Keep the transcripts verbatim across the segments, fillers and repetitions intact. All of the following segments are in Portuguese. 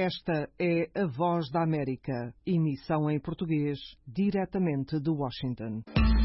Esta é a Voz da América, emissão em português, diretamente de Washington.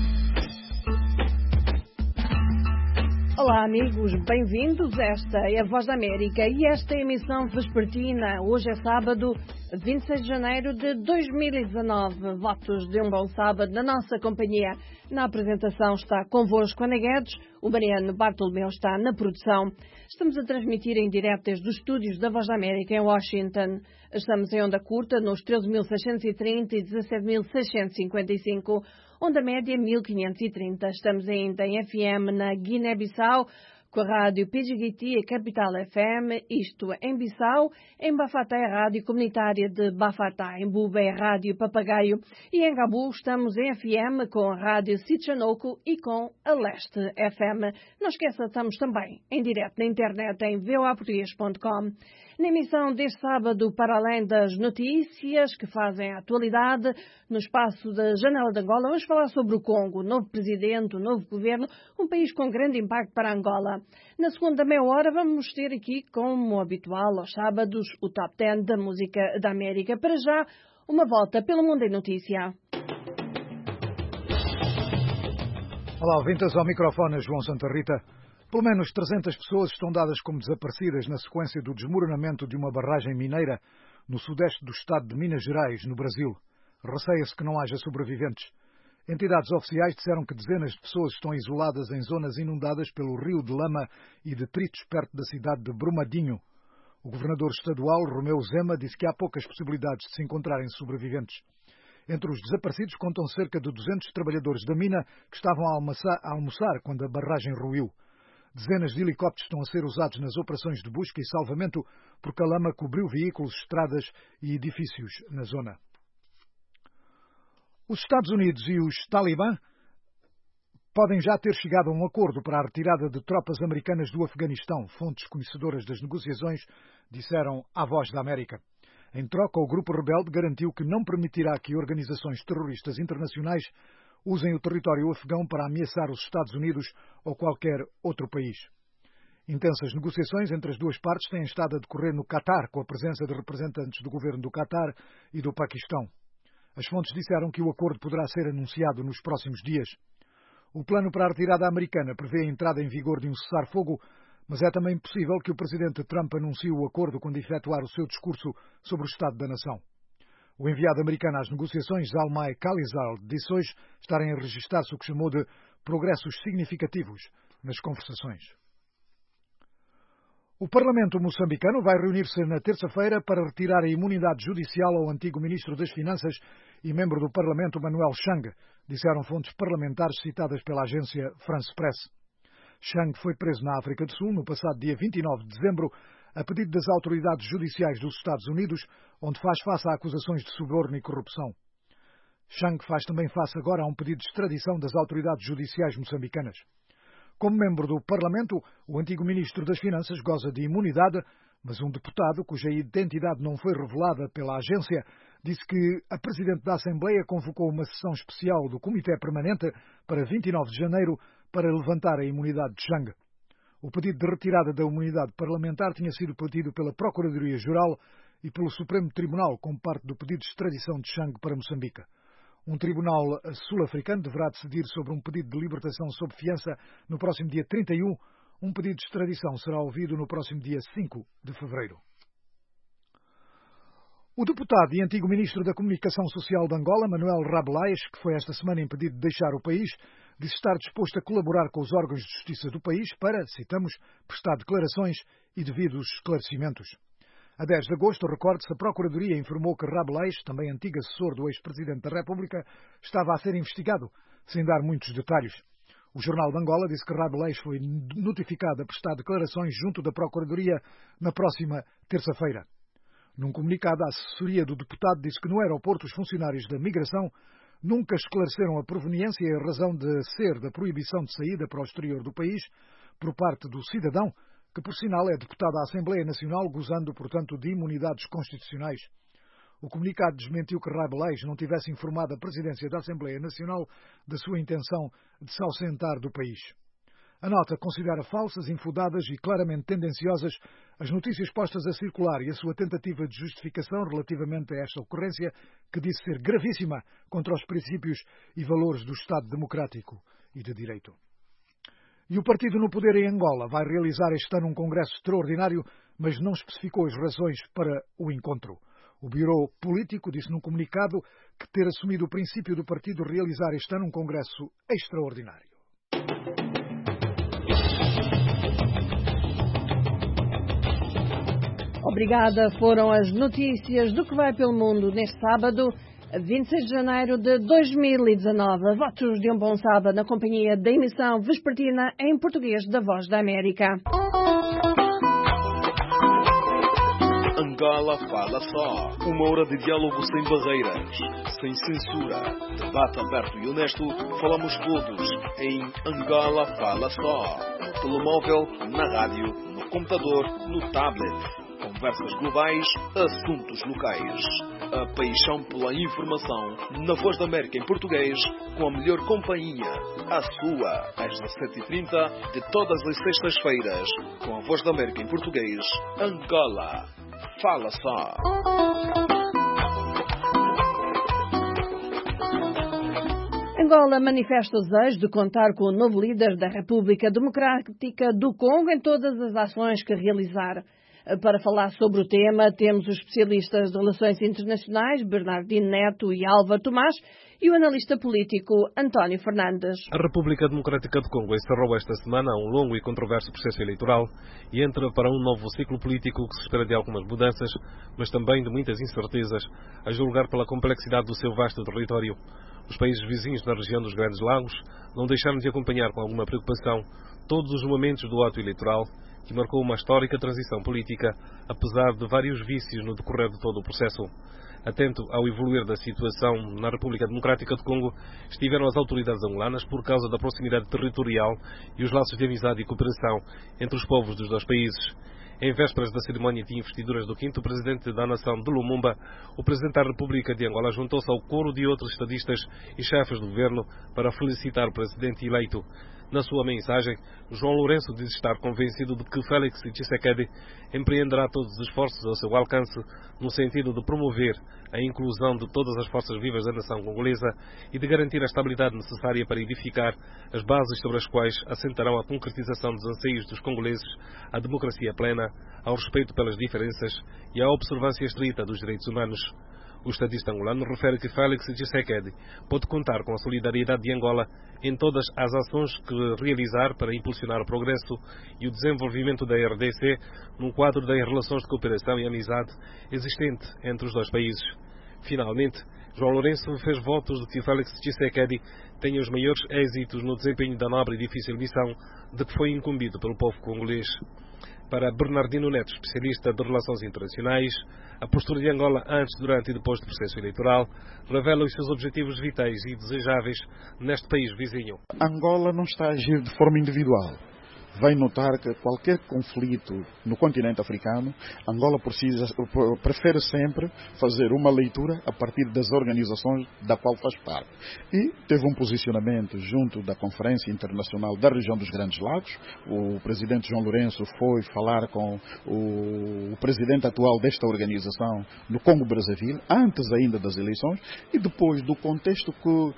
Olá amigos, bem-vindos. Esta é a Voz da América e esta é a emissão vespertina. Hoje é sábado, vinte e seis de janeiro de dois mil e dezanove. Votos de um bom sábado na nossa companhia. Na apresentação está convosco Ana Guedes, o Mariano Bartolomeu está na produção. Estamos a transmitir em direto desde os estúdios da Voz da América em Washington. Estamos em onda curta nos treze mil seiscentos e trinta e dezassete mil seiscentos e cinquenta e cinco. Onda média mil quinhentos e trinta. Estamos ainda em F M na Guiné-Bissau, com a rádio P G G T e Capital F M, isto em Bissau. Em Bafatá é a rádio comunitária de Bafatá, em Buba é a rádio Papagaio e em Gabu estamos em F M com a rádio Sitchanoco e com a Leste F M. Não esqueça, estamos também em direto na internet em v o a português ponto com. Na emissão deste sábado, para além das notícias que fazem a atualidade, no espaço da Janela de Angola, vamos falar sobre o Congo, o novo presidente, o novo governo, um país com grande impacto para Angola. Na segunda meia hora vamos ter aqui, como habitual aos sábados, o Top dez da música da América. Para já, uma volta pelo mundo em notícia. Olá, ouvintes, ao microfone João Santa Rita. Pelo menos trezentas pessoas estão dadas como desaparecidas na sequência do desmoronamento de uma barragem mineira no sudeste do estado de Minas Gerais, no Brasil. Receia-se que não haja sobreviventes. Entidades oficiais disseram que dezenas de pessoas estão isoladas em zonas inundadas pelo rio de lama e detritos perto da cidade de Brumadinho. O governador estadual, Romeu Zema, disse que há poucas possibilidades de se encontrarem sobreviventes. Entre os desaparecidos contam cerca de duzentos trabalhadores da mina que estavam a almoçar, a almoçar quando a barragem ruiu. Dezenas de helicópteros estão a ser usados nas operações de busca e salvamento porque a lama cobriu veículos, estradas e edifícios na zona. Os Estados Unidos e os Talibã podem já ter chegado a um acordo para a retirada de tropas americanas do Afeganistão, fontes conhecedoras das negociações disseram à Voz da América. Em troca, o grupo rebelde garantiu que não permitirá que organizações terroristas internacionais usem o território afegão para ameaçar os Estados Unidos ou qualquer outro país. Intensas negociações entre as duas partes têm estado a decorrer no Catar, com a presença de representantes do governo do Catar e do Paquistão. As fontes disseram que o acordo poderá ser anunciado nos próximos dias. O plano para a retirada americana prevê a entrada em vigor de um cessar-fogo, mas é também possível que o presidente Trump anuncie o acordo quando efetuar o seu discurso sobre o Estado da Nação. O enviado americano às negociações, Zalmay Khalilzad, disse hoje estarem a registrar-se o que chamou de progressos significativos nas conversações. O Parlamento moçambicano vai reunir-se na terça-feira para retirar a imunidade judicial ao antigo ministro das Finanças e membro do Parlamento, Manuel Chang, disseram fontes parlamentares citadas pela agência France Press. Chang foi preso na África do Sul no passado dia vinte e nove de dezembro, a pedido das autoridades judiciais dos Estados Unidos, onde faz face a acusações de suborno e corrupção. Chang faz também face agora a um pedido de extradição das autoridades judiciais moçambicanas. Como membro do Parlamento, o antigo ministro das Finanças goza de imunidade, mas um deputado, cuja identidade não foi revelada pela agência, disse que a Presidente da Assembleia convocou uma sessão especial do Comitê Permanente para vinte e nove de janeiro para levantar a imunidade de Chang. O pedido de retirada da imunidade parlamentar tinha sido pedido pela Procuradoria-Geral e pelo Supremo Tribunal como parte do pedido de extradição de Chang para Moçambique. Um tribunal sul-africano deverá decidir sobre um pedido de libertação sob fiança no próximo dia trinta e um. Um pedido de extradição será ouvido no próximo dia cinco de fevereiro. O deputado e antigo ministro da Comunicação Social de Angola, Manuel Rabelais, que foi esta semana impedido de deixar o país, disse estar disposto a colaborar com os órgãos de justiça do país para, citamos, prestar declarações e devidos esclarecimentos. A dez de agosto, recorde-se, a Procuradoria informou que Rabelais, também antigo assessor do ex-presidente da República, estava a ser investigado, sem dar muitos detalhes. O Jornal de Angola disse que Rabelais foi notificado a prestar declarações junto da Procuradoria na próxima terça-feira. Num comunicado, a assessoria do deputado disse que no aeroporto os funcionários da migração nunca esclareceram a proveniência e a razão de ser da proibição de saída para o exterior do país por parte do cidadão, que por sinal é deputado à Assembleia Nacional, gozando, portanto, de imunidades constitucionais. O comunicado desmentiu que Rabelais não tivesse informado a presidência da Assembleia Nacional da sua intenção de se ausentar do país. A nota considera falsas, infundadas e claramente tendenciosas as notícias postas a circular e a sua tentativa de justificação relativamente a esta ocorrência, que disse ser gravíssima contra os princípios e valores do Estado democrático e de direito. E o partido no poder em Angola vai realizar este ano um congresso extraordinário, mas não especificou as razões para o encontro. O Bureau Político disse num comunicado que ter assumido o princípio do partido realizar este ano um congresso extraordinário. Obrigada, foram as notícias do que vai pelo mundo neste sábado, vinte e seis de janeiro de dois mil e dezanove. Votos de um bom sábado na companhia da emissão vespertina em português da Voz da América. Angola Fala Só. Uma hora de diálogo sem barreiras, sem censura. Debate aberto e honesto. Falamos todos em Angola Fala Só. No telemóvel, na rádio, no computador, no tablet. Conversas globais, assuntos locais. A paixão pela informação na Voz da América em português, com a melhor companhia, a sua, às dezassete e trinta de todas as sextas-feiras, com a Voz da América em português, Angola Fala Só. Angola manifesta o desejo de contar com o novo líder da República Democrática do Congo em todas as ações que realizar. Para falar sobre o tema, temos os especialistas de Relações Internacionais, Bernardino Neto e Álvaro Tomás, e o analista político António Fernandes. A República Democrática do Congo encerrou esta semana um longo e controverso processo eleitoral e entra para um novo ciclo político que se espera de algumas mudanças, mas também de muitas incertezas, a julgar pela complexidade do seu vasto território. Os países vizinhos da região dos Grandes Lagos não deixaram de acompanhar com alguma preocupação todos os momentos do ato eleitoral, que marcou uma histórica transição política, apesar de vários vícios no decorrer de todo o processo. Atento ao evoluir da situação na República Democrática do Congo, estiveram as autoridades angolanas por causa da proximidade territorial e os laços de amizade e cooperação entre os povos dos dois países. Em vésperas da cerimónia de investiduras do quinto presidente da nação de Lumumba, o presidente da República de Angola juntou-se ao coro de outros estadistas e chefes do governo para felicitar o presidente eleito. Na sua mensagem, João Lourenço diz estar convencido de que Félix Tshisekedi empreenderá todos os esforços ao seu alcance no sentido de promover a inclusão de todas as forças vivas da nação congolesa e de garantir a estabilidade necessária para edificar as bases sobre as quais assentarão a concretização dos anseios dos congoleses, a democracia plena, ao respeito pelas diferenças e à observância estrita dos direitos humanos. O estadista angolano refere que Félix Tshisekedi pode contar com a solidariedade de Angola em todas as ações que realizar para impulsionar o progresso e o desenvolvimento da R D C num quadro das relações de cooperação e amizade existente entre os dois países. Finalmente, João Lourenço fez votos de que Félix Tshisekedi tenha os maiores êxitos no desempenho da nobre e difícil missão de que foi incumbido pelo povo congolês. Para Bernardino Neto, especialista de Relações Internacionais, a postura de Angola antes, durante e depois do processo eleitoral revela os seus objetivos vitais e desejáveis neste país vizinho. Angola não está a agir de forma individual. Vai notar que qualquer conflito no continente africano, Angola precisa, prefere sempre fazer uma leitura a partir das organizações da qual faz parte. E teve um posicionamento junto da Conferência Internacional da Região dos Grandes Lagos. O presidente João Lourenço foi falar com o, o presidente atual desta organização no Congo-Brazzaville, antes ainda das eleições, e depois do contexto que...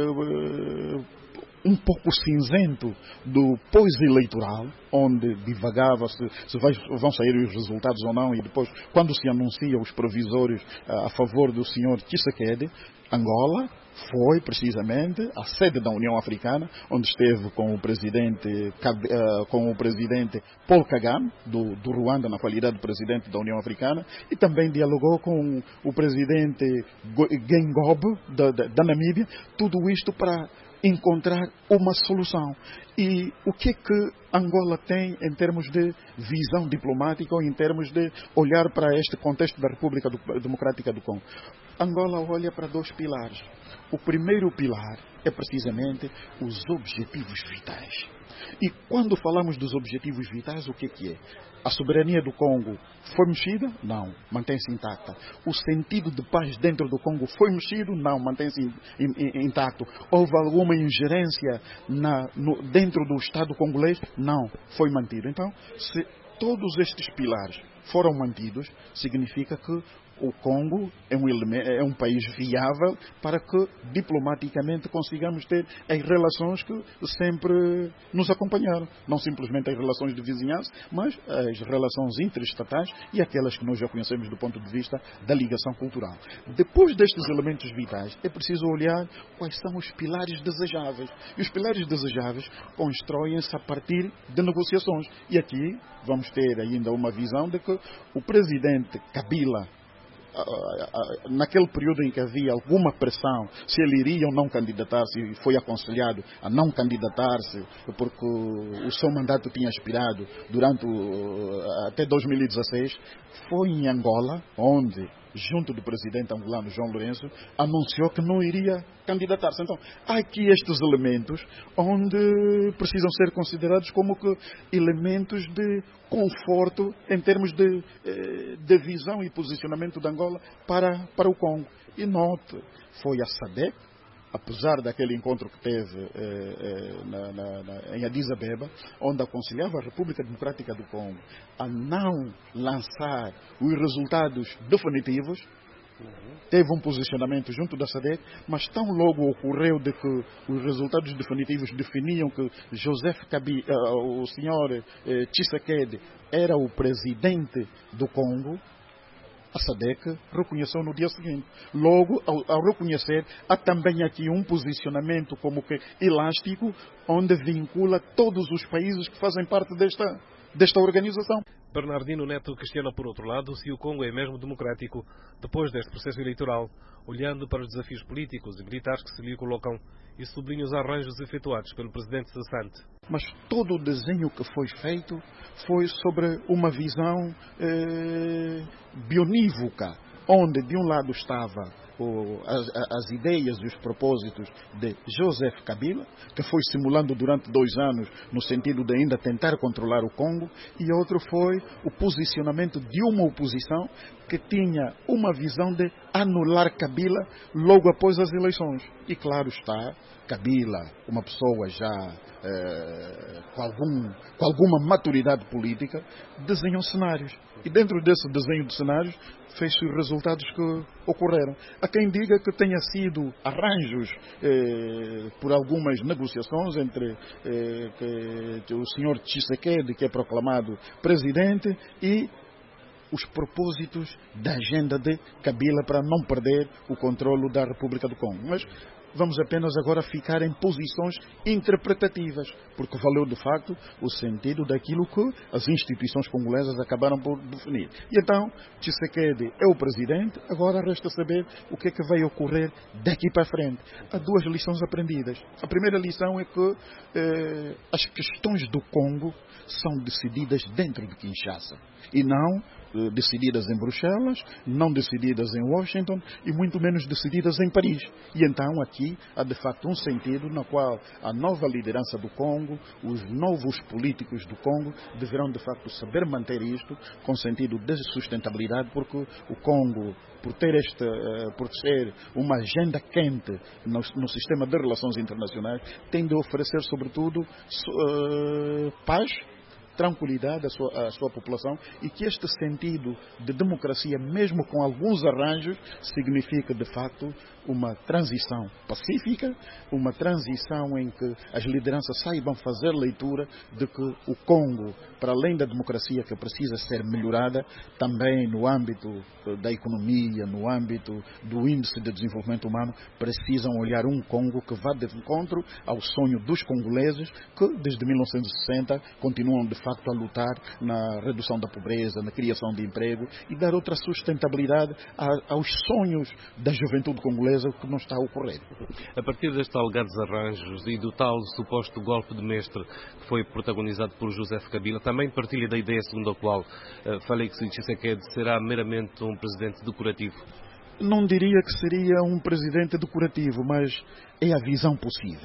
Eh, um pouco cinzento do pós-eleitoral, onde divagava se, se vai, vão sair os resultados ou não, e depois, quando se anuncia os provisórios a, a favor do senhor Tshisekedi, Angola foi precisamente a sede da União Africana, onde esteve com o presidente, com o presidente Paul Kagame, do, do Ruanda, na qualidade de presidente da União Africana, e também dialogou com o presidente Gengob, da, da, da Namíbia, tudo isto para encontrar uma solução. E o que é que Angola tem em termos de visão diplomática ou em termos de olhar para este contexto da República Democrática do Congo? Angola olha para dois pilares. O primeiro pilar é precisamente os objetivos vitais. E quando falamos dos objetivos vitais, o que é que é? A soberania do Congo foi mexida? Não, mantém-se intacta. O sentido de paz dentro do Congo foi mexido? Não, mantém-se intacto. Houve alguma ingerência na, no, dentro do Estado congolês? Não, foi mantido. Então, se todos estes pilares foram mantidos, significa que o Congo é um, elemento, é um país viável para que diplomaticamente consigamos ter as relações que sempre nos acompanharam. Não simplesmente as relações de vizinhança, mas as relações interestatais e aquelas que nós já conhecemos do ponto de vista da ligação cultural. Depois destes elementos vitais, é preciso olhar quais são os pilares desejáveis. E os pilares desejáveis constroem-se a partir de negociações. E aqui vamos ter ainda uma visão de que o presidente Kabila, naquele período em que havia alguma pressão se ele iria ou não candidatar-se, e foi aconselhado a não candidatar-se porque o seu mandato tinha expirado durante o, até dois mil e dezasseis, foi em Angola, onde, junto do presidente angolano João Lourenço, anunciou que não iria candidatar-se. Então, há aqui estes elementos onde precisam ser considerados como que elementos de conforto em termos de, de visão e posicionamento de Angola para, para o Congo. E note, foi a SADC, apesar daquele encontro que teve eh, eh, na, na, na, em Addis Abeba, onde aconselhava a República Democrática do Congo a não lançar os resultados definitivos, teve um posicionamento junto da SADC, mas tão logo ocorreu de que os resultados definitivos definiam que Joseph Kabila, uh, o senhor uh, Tshisekedi era o presidente do Congo, a SADC reconheceu no dia seguinte. Logo, ao, ao reconhecer, há também aqui um posicionamento como que elástico, onde vincula todos os países que fazem parte desta, desta organização. Bernardino Neto questiona, por outro lado, se o Congo é mesmo democrático depois deste processo eleitoral, olhando para os desafios políticos e militares que se lhe colocam, e sublinha os arranjos efetuados pelo presidente cessante. Mas todo o desenho que foi feito foi sobre uma visão eh, bionívoca, onde de um lado estava o, as, as ideias e os propósitos de Joseph Kabila, que foi simulando durante dois anos no sentido de ainda tentar controlar o Congo, e outro foi o posicionamento de uma oposição que tinha uma visão de anular Kabila logo após as eleições. E claro está, Kabila, uma pessoa já eh, com, algum, com alguma maturidade política, desenhou cenários. E dentro desse desenho de cenários, fez-se os resultados que ocorreram. Há quem diga que tenha sido arranjos eh, por algumas negociações entre eh, que, o senhor Tshisekedi, que é proclamado presidente, e os propósitos da agenda de Kabila para não perder o controle da República do Congo. Mas vamos apenas agora ficar em posições interpretativas, porque valeu de facto o sentido daquilo que as instituições congolesas acabaram por definir. E então, Tshisekedi é o presidente, agora resta saber o que é que vai ocorrer daqui para frente. Há duas lições aprendidas. A primeira lição é que eh, as questões do Congo são decididas dentro de Kinshasa e não eh, decididas em Bruxelas, não decididas em Washington e muito menos decididas em Paris. E então aqui há de facto um sentido no qual a nova liderança do Congo, os novos políticos do Congo deverão de facto saber manter isto com sentido de sustentabilidade, porque o Congo, por ter este, por ser uma agenda quente no, no sistema de relações internacionais, tem de oferecer sobretudo uh, paz, tranquilidade à sua, à sua população, e que este sentido de democracia, mesmo com alguns arranjos, significa de facto uma transição pacífica, uma transição em que as lideranças saibam fazer leitura de que o Congo, para além da democracia que precisa ser melhorada, também no âmbito da economia, no âmbito do índice de desenvolvimento humano, precisam olhar um Congo que vá de encontro ao sonho dos congoleses, que desde mil novecentos e sessenta continuam de facto a lutar na redução da pobreza, na criação de emprego e dar outra sustentabilidade aos sonhos da juventude congolesa, que não está a ocorrer. A partir destes alegados arranjos e do tal suposto golpe de mestre que foi protagonizado por Joseph Kabila, também partilha da ideia segundo a qual uh, Félix Tshisekedi será meramente um presidente decorativo? Não diria que seria um presidente decorativo, mas é a visão possível.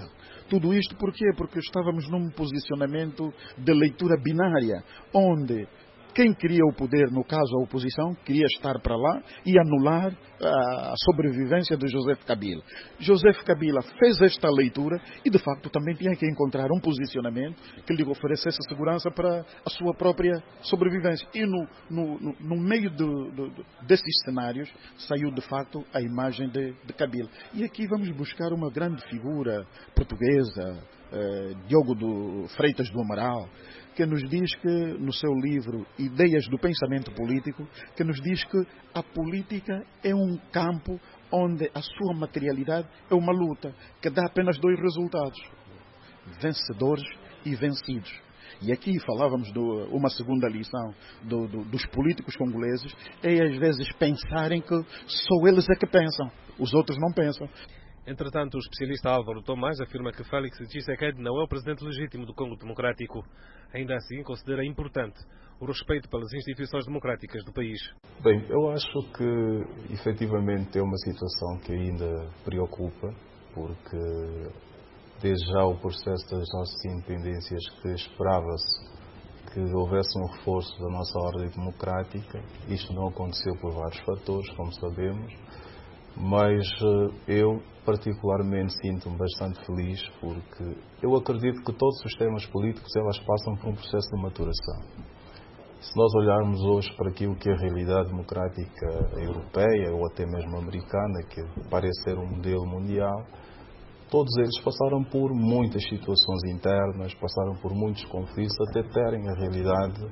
Tudo isto por quê? Porque estávamos num posicionamento de leitura binária, onde quem queria o poder, no caso a oposição, queria estar para lá e anular a sobrevivência de José Kabila. José Kabila fez esta leitura e, de facto, também tinha que encontrar um posicionamento que lhe oferecesse segurança para a sua própria sobrevivência. E no, no, no, no meio de, de, desses cenários saiu, de facto, a imagem de, de Kabila. E aqui vamos buscar uma grande figura portuguesa, eh, Diogo do Freitas do Amaral, que nos diz que, no seu livro Ideias do Pensamento Político, que nos diz que a política é um campo onde a sua materialidade é uma luta, que dá apenas dois resultados: vencedores e vencidos. E aqui falávamos de uma segunda lição do, do, dos políticos congoleses, é às vezes pensarem que só eles é que pensam, os outros não pensam. Entretanto, o especialista Álvaro Tomás afirma que Félix Tshisekedi não é o presidente legítimo do Congo Democrático. Ainda assim, considera importante o respeito pelas instituições democráticas do país. Bem, eu acho que efetivamente é uma situação que ainda preocupa, porque desde já o processo das nossas independências, que esperava-se que houvesse um reforço da nossa ordem democrática. Isto não aconteceu por vários fatores, como sabemos. Mas eu particularmente sinto-me bastante feliz, porque eu acredito que todos os sistemas políticos elas passam por um processo de maturação. Se nós olharmos hoje para aquilo que é a realidade democrática europeia ou até mesmo americana, que parece ser um modelo mundial, todos eles passaram por muitas situações internas, passaram por muitos conflitos até terem a realidade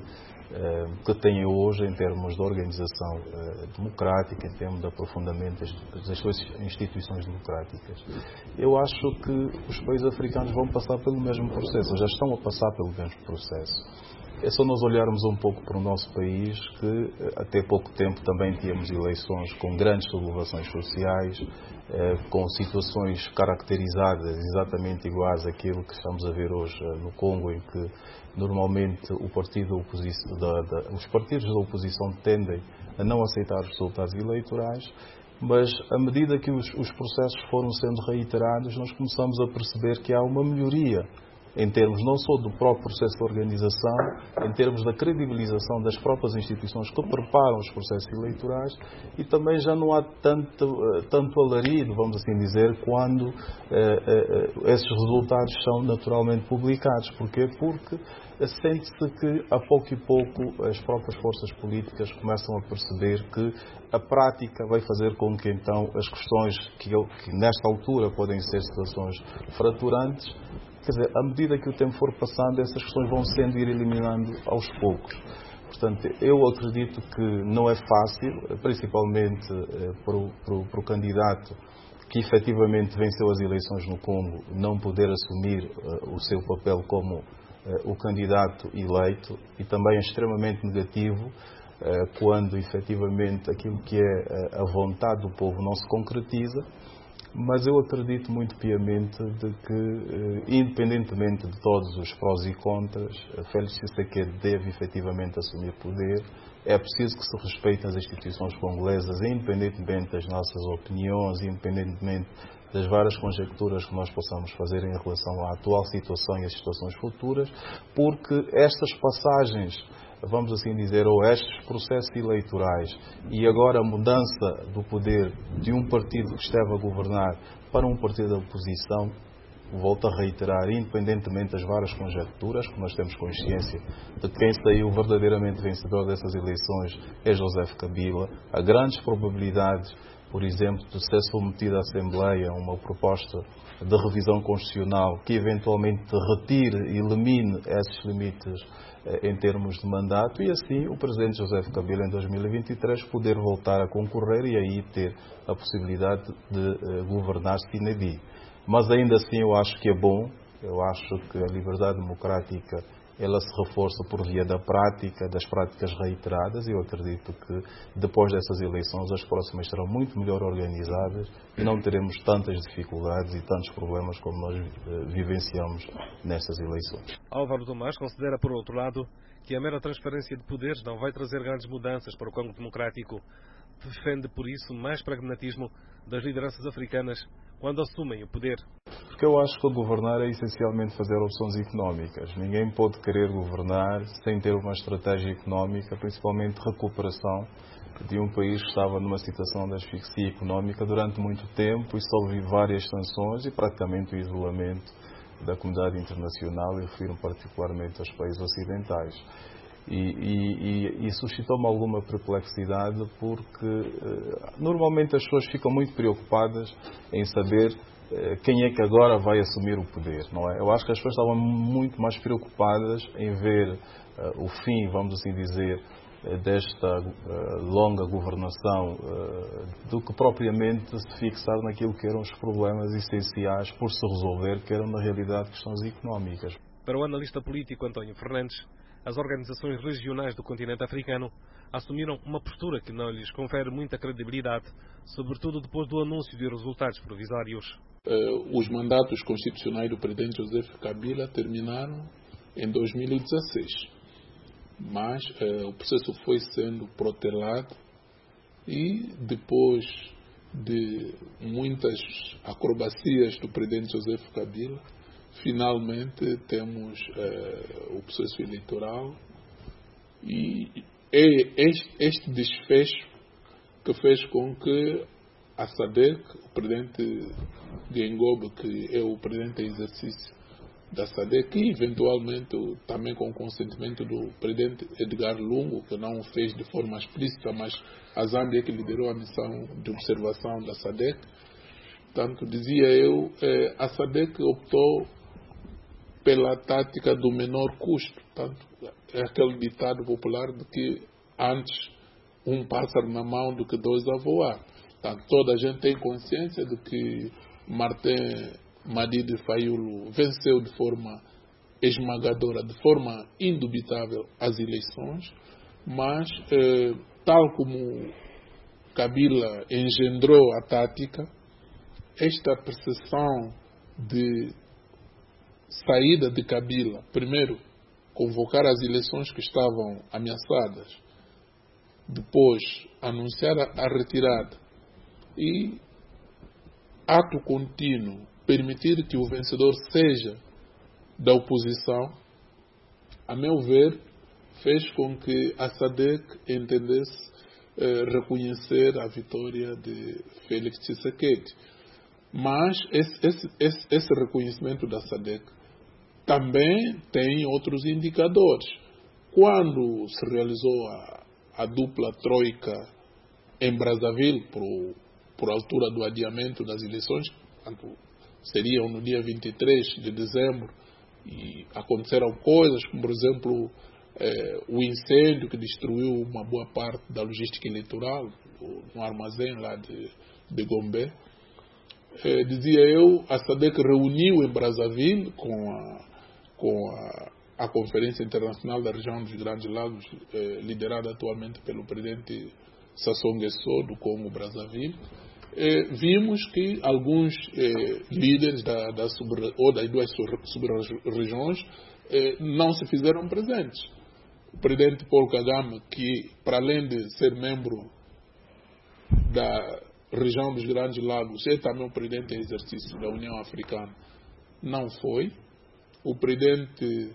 que têm hoje em termos de organização democrática, em termos de aprofundamento das suas instituições democráticas. Eu acho que os países africanos vão passar pelo mesmo processo, já estão a passar pelo mesmo processo. É só nós olharmos um pouco para o nosso país, que até pouco tempo também tínhamos eleições com grandes sublevações sociais, com situações caracterizadas exatamente iguais àquilo que estamos a ver hoje no Congo, em que normalmente o partido da oposição, da, da, os partidos da oposição tendem a não aceitar os resultados eleitorais, mas à medida que os, os processos foram sendo reiterados, nós começamos a perceber que há uma melhoria em termos não só do próprio processo de organização, em termos da credibilização das próprias instituições que preparam os processos eleitorais, e também já não há tanto, tanto alarido, vamos assim dizer, quando eh, eh, esses resultados são naturalmente publicados. Porquê? Porque sente-se que, a pouco e pouco, as próprias forças políticas começam a perceber que a prática vai fazer com que, então, as questões que, que nesta altura podem ser situações fraturantes, quer dizer, à medida que o tempo for passando, essas questões vão sendo ir eliminando aos poucos. Portanto, eu acredito que não é fácil, principalmente eh, para, o, para, o, para o candidato que efetivamente venceu as eleições no Congo, não poder assumir uh, o seu papel como uh, o candidato eleito, e também é extremamente negativo uh, quando efetivamente aquilo que é uh, a vontade do povo não se concretiza. Mas eu acredito muito piamente de que, independentemente de todos os prós e contras, Félix Tshisekedi deve efetivamente assumir poder. É preciso que se respeitem as instituições congolesas, independentemente das nossas opiniões, independentemente das várias conjecturas que nós possamos fazer em relação à atual situação e às situações futuras, porque estas passagens, vamos assim dizer, ou estes processos eleitorais e agora a mudança do poder de um partido que esteve a governar para um partido da oposição, volto a reiterar, independentemente das várias conjecturas, que nós temos consciência de que quem saiu verdadeiramente vencedor dessas eleições é José Kabila, há grandes probabilidades, por exemplo, de ser submetida à Assembleia uma proposta de revisão constitucional que eventualmente retire e elimine esses limites em termos de mandato, e assim o presidente José Kabila em dois mil e vinte e três poder voltar a concorrer e aí ter a possibilidade de governar sine die. Mas ainda assim eu acho que é bom, eu acho que a liberdade democrática ela se reforça por via da prática, das práticas reiteradas, e eu acredito que depois dessas eleições as próximas serão muito melhor organizadas e não teremos tantas dificuldades e tantos problemas como nós vivenciamos nestas eleições. Álvaro Tomás considera, por outro lado, que a mera transferência de poderes não vai trazer grandes mudanças para o Congo Democrático. Defende, por isso, mais pragmatismo das lideranças africanas quando assumem o poder. Porque eu acho que governar é essencialmente fazer opções económicas. Ninguém pode querer governar sem ter uma estratégia económica, principalmente de recuperação de um país que estava numa situação de asfixia económica durante muito tempo e sob várias sanções e praticamente o isolamento da comunidade internacional, e refiro particularmente aos países ocidentais. E, e, e suscitou-me alguma perplexidade porque eh, normalmente as pessoas ficam muito preocupadas em saber eh, quem é que agora vai assumir o poder, não é? Eu acho que as pessoas estavam muito mais preocupadas em ver eh, o fim, vamos assim dizer, desta uh, longa governação uh, do que propriamente se fixar naquilo que eram os problemas essenciais por se resolver, que eram na realidade questões económicas. Para o analista político António Fernandes, as organizações regionais do continente africano assumiram uma postura que não lhes confere muita credibilidade, sobretudo depois do anúncio de resultados provisórios. Uh, os mandatos constitucionais do presidente Joseph Kabila terminaram em dois mil e dezesseis. Mas eh, o processo foi sendo protelado e depois de muitas acrobacias do presidente Joseph Kabila, finalmente temos eh, o processo eleitoral e é este, este desfecho que fez com que a SADC, o presidente Gengobe, que é o presidente em exercício da SADC, e eventualmente também com o consentimento do presidente Edgar Lungu, que não o fez de forma explícita, mas a Zâmbia que liderou a missão de observação da SADC. Portanto, dizia eu, eh, a SADC optou pela tática do menor custo. Portanto, é aquele ditado popular de que antes um pássaro na mão do que dois a voar. Portanto, toda a gente tem consciência de que Martin Madidi Fayulu venceu de forma esmagadora, de forma indubitável as eleições, mas eh, tal como Kabila engendrou a tática, esta percepção de saída de Kabila, primeiro convocar as eleições que estavam ameaçadas, depois anunciar a, a retirada e ato contínuo permitir que o vencedor seja da oposição, a meu ver, fez com que a SADC entendesse eh, reconhecer a vitória de Félix Tshisekedi. Mas esse, esse, esse, esse reconhecimento da SADC também tem outros indicadores. Quando se realizou a, a dupla troika em Brazzaville, por, por altura do adiamento das eleições, seriam no dia vinte e três de dezembro, e aconteceram coisas, como por exemplo eh, o incêndio que destruiu uma boa parte da logística eleitoral no armazém lá de, de Gombe. Eh, dizia eu, a SADC reuniu em Brazzaville com a, com a, a Conferência Internacional da Região dos Grandes Lagos, eh, liderada atualmente pelo presidente Sassou Nguesso do Congo Brazzaville. Eh, vimos que alguns eh, líderes da, da sub, ou das duas sub-regiões eh, não se fizeram presentes. O presidente Paul Kagame, que para além de ser membro da região dos Grandes Lagos, é também o presidente em exercício da União Africana, não foi. O presidente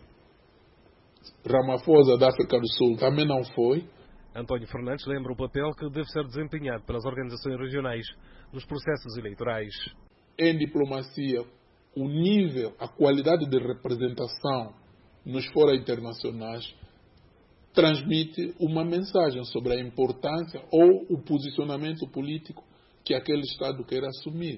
Ramaphosa da África do Sul também não foi. António Fernandes lembra o papel que deve ser desempenhado pelas organizações regionais nos processos eleitorais. Em diplomacia, o nível, a qualidade de representação nos fóruns internacionais transmite uma mensagem sobre a importância ou o posicionamento político que aquele Estado quer assumir.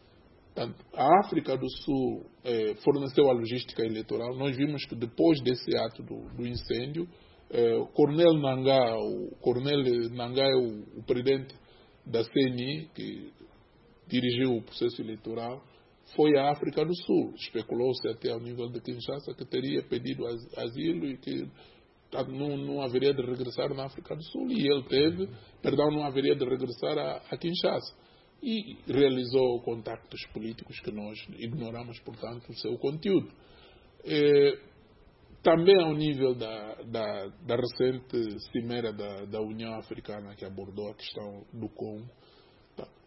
A África do Sul eh, forneceu a logística eleitoral. Nós vimos que depois desse ato do, do incêndio, eh, o Coronel Nangaa, o Coronel Nangaa é o, o presidente da C N I, que dirigiu o processo eleitoral, foi à África do Sul. Especulou-se até ao nível de Kinshasa que teria pedido asilo e que não, não haveria de regressar na África do Sul. E ele teve, perdão, não haveria de regressar a, a Kinshasa. E realizou contactos políticos que nós ignoramos, portanto, o seu conteúdo. É, também ao nível da, da, da recente cimeira da, da União Africana, que abordou a questão do Congo, tá,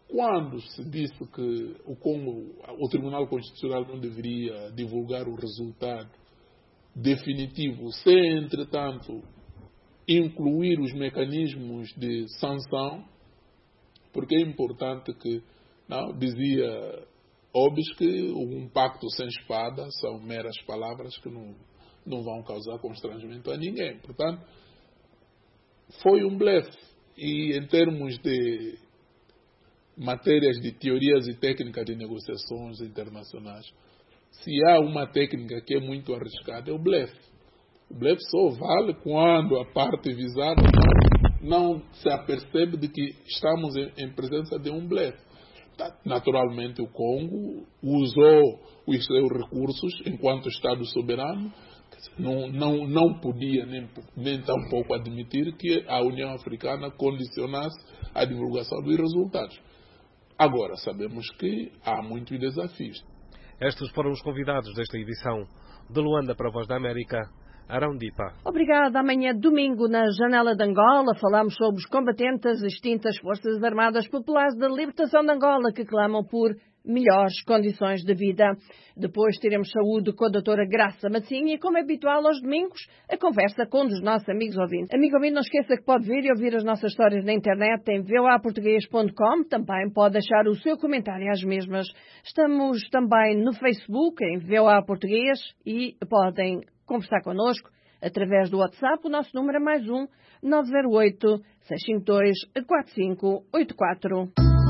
quando se disse que o, Congo, o Tribunal Constitucional não deveria divulgar o resultado definitivo, sem, entretanto, incluir os mecanismos de sanção, porque é importante que, não, dizia Hobbes que um pacto sem espada são meras palavras que não, não vão causar constrangimento a ninguém. Portanto, foi um blefe. E em termos de matérias de teorias e técnicas de negociações internacionais, se há uma técnica que é muito arriscada, é o blefe. O blefe só vale quando a parte visada não se apercebe de que estamos em presença de um blefe. Naturalmente, o Congo usou os seus recursos enquanto Estado soberano. Não, não, não podia nem, nem tampouco admitir que a União Africana condicionasse a divulgação dos resultados. Agora, sabemos que há muitos desafios. Estes foram os convidados desta edição. De Luanda para a Voz da América, Arão Dipa. Obrigada. Amanhã, domingo, na Janela de Angola, falamos sobre os combatentes extintas Forças Armadas Populares da Libertação de Angola, que clamam por melhores condições de vida. Depois teremos saúde com a doutora Graça Massinha e, como é habitual aos domingos, a conversa com um dos nossos amigos ouvintes. Amigo ouvinte, não esqueça que pode vir e ouvir as nossas histórias na internet em v o a português ponto com. Também pode deixar o seu comentário às mesmas. Estamos também no Facebook, em V O A Português, e podem conversar connosco através do WhatsApp. O nosso número é mais um nove zero oito, seis cinco dois, quatro cinco oito quatro.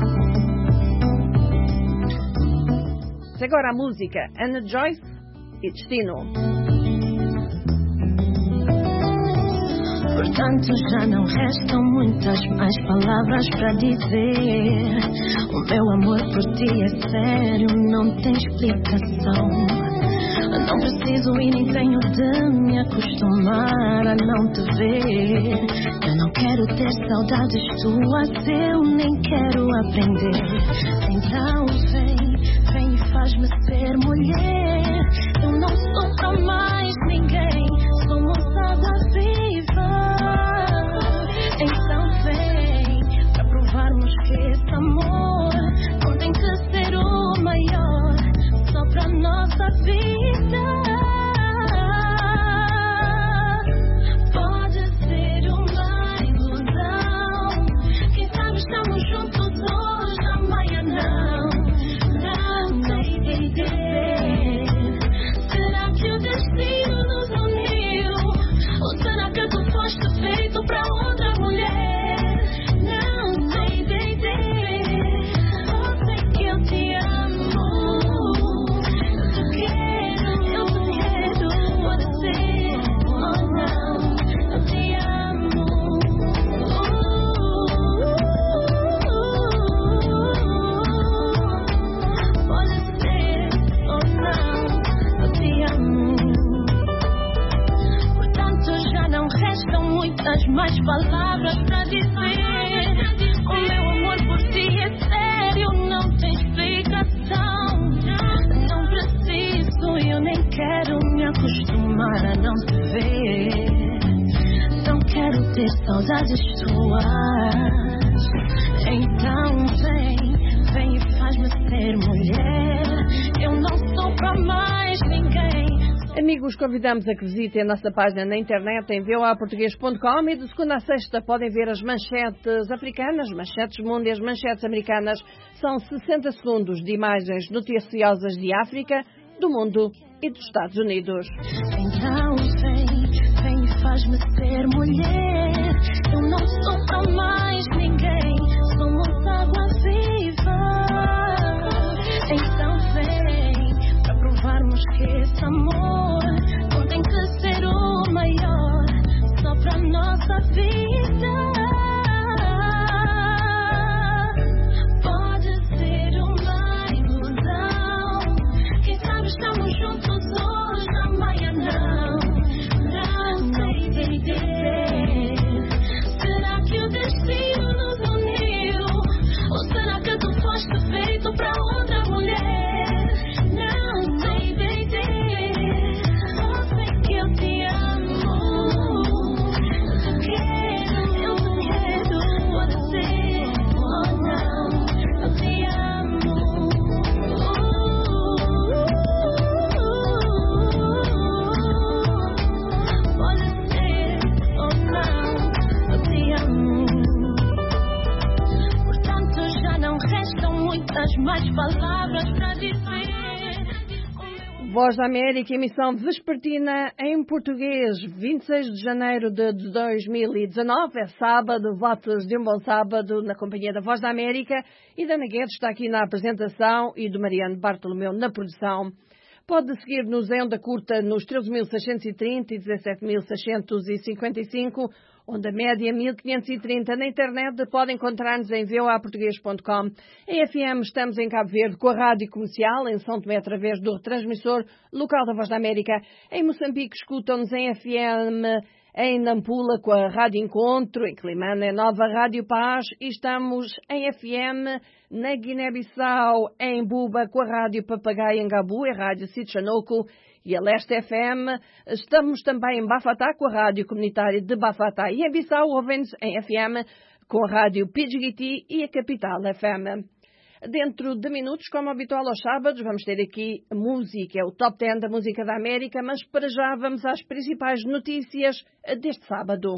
Agora a música Anna Joyce e Destino. Portanto já não restam muitas mais palavras para dizer. O meu amor por ti é sério, não tem explicação. Não preciso e nem tenho de me acostumar a não te ver. Eu não quero ter saudades tuas, eu nem quero aprender. Então vem, vem e faz-me ser mulher. Eu não sou pra mais ninguém, somos água viva. Então vem, pra provarmos que esse amor não tem que ser o maior, só pra nossa vida. Pode ser uma ilusão, quem sabe estamos juntos hoje, amanhã não. Não sei dizer, será que o destino nos uniu? Ou será que tu foste feito pra outra mulher? Não sei dizer, só sei que eu te amo. Mais palavras pra dizer. O meu amor por ti é sério, não tem explicação. Não preciso e eu nem quero me acostumar a não te ver. Não quero ter saudades tuas. Então vem, vem e faz-me ser mulher. Eu não sou pra mais ninguém. Amigos, convidamos a que visitem a nossa página na internet em v o a português ponto com e de segunda a sexta podem ver as manchetes africanas, manchetes mundo e as manchetes americanas. São sessenta segundos de imagens noticiosas de África, do mundo e dos Estados Unidos. Então vem, vem e faz-me ser mulher. Eu não sou pra mais ninguém, somos água viva. Então vem, pra provarmos que esse amor não tem que ser o maior, só pra nossa vida. Pode ser uma ilusão, quem sabe estamos juntos hoje, amanhã não. Não sei dizer, será que o destino nos uniu? Ou será que tu foste feito pra outra mulher? Não sei dizer, Voz da América, emissão vespertina em português, vinte e seis de janeiro de dois mil e dezanove, é sábado, votos de um bom sábado na companhia da Voz da América e da Ana Guedes está aqui na apresentação e do Mariano Bartolomeu na produção. Pode seguir-nos em onda curta nos treze mil seiscentos e trinta e dezassete mil seiscentos e cinquenta e cinco, onda média mil quinhentos e trinta. Na internet pode encontrar-nos em v o a português ponto com. Em F M estamos em Cabo Verde com a Rádio Comercial, em São Tomé através do retransmissor local da Voz da América. Em Moçambique escutam-nos em F M em Nampula com a Rádio Encontro, em Climane é Nova Rádio Paz e estamos em F M na Guiné-Bissau, em Buba com a Rádio Papagaio em Gabu, a Rádio Sitchanoco e a Leste F M. Estamos também em Bafatá com a Rádio Comunitária de Bafatá e em Bissau ouvem-nos em F M com a Rádio Pidgiti e a Capital F M. Dentro de minutos, como habitual aos sábados, vamos ter aqui música, é o Top dez da Música da América, mas para já vamos às principais notícias deste sábado.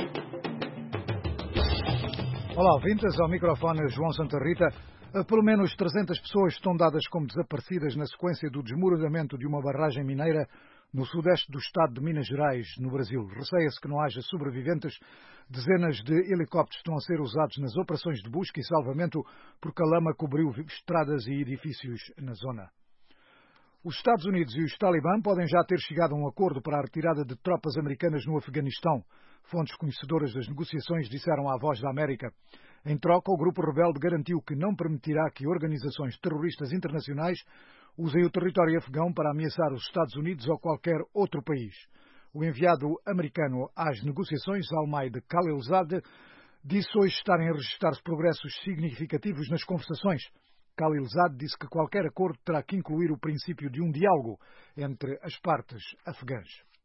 Olá, ouvintes, ao microfone João Santa Rita. Pelo menos trezentas pessoas estão dadas como desaparecidas na sequência do desmoronamento de uma barragem mineira no sudeste do estado de Minas Gerais, no Brasil. Receia-se que não haja sobreviventes. Dezenas de helicópteros estão a ser usados nas operações de busca e salvamento porque a lama cobriu estradas e edifícios na zona. Os Estados Unidos e os Talibã podem já ter chegado a um acordo para a retirada de tropas americanas no Afeganistão. Fontes conhecedoras das negociações disseram à Voz da América. Em troca, o grupo rebelde garantiu que não permitirá que organizações terroristas internacionais usem o território afegão para ameaçar os Estados Unidos ou qualquer outro país. O enviado americano às negociações, Al-Maid Khalilzad, disse hoje estarem a registrar-se progressos significativos nas conversações. Khalilzad disse que qualquer acordo terá que incluir o princípio de um diálogo entre as partes afegãs.